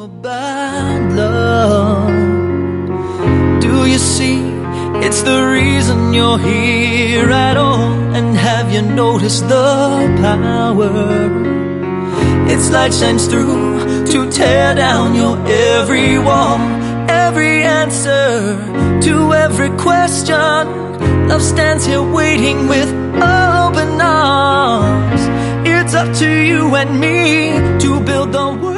about love. Do you see? It's the reason you're here at all. And have you noticed the power? Its light shines through to tear down your every wall. Every answer to every question. Love stands here waiting with open arms. It's up to you and me to build the world.